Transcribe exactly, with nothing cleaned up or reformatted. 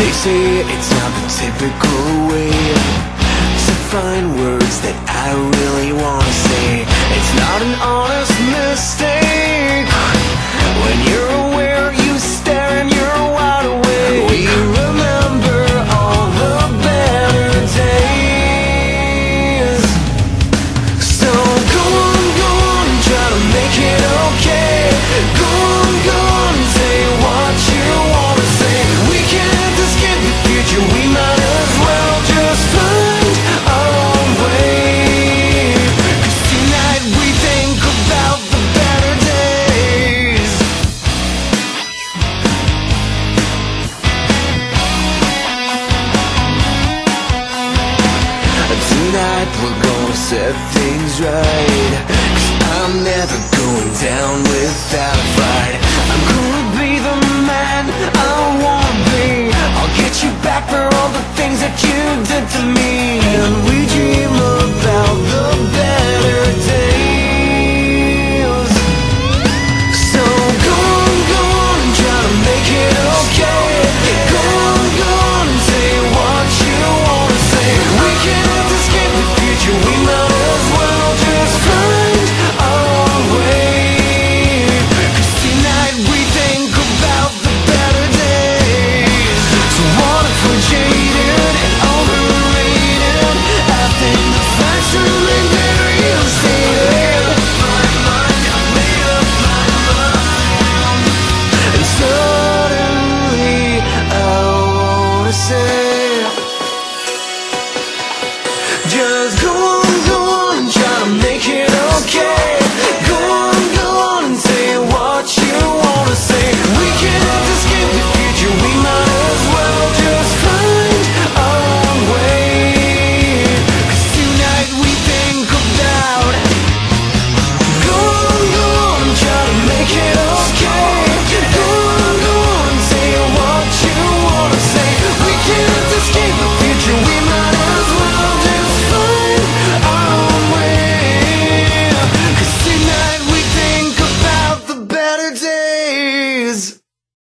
They say it's not the typical way to find words that I really wanna say. It's not an honest mistake when you're aware, you stare and you're wide awake. We remember all the better days. So go on, go on, try to make it okay. Go on, go on, say what you wanna say. We can't escape the future, we might as well just find our own way. 'Cause tonight we think about the better days. Tonight we're gonna set things right, 'cause I'm never going down without a fight.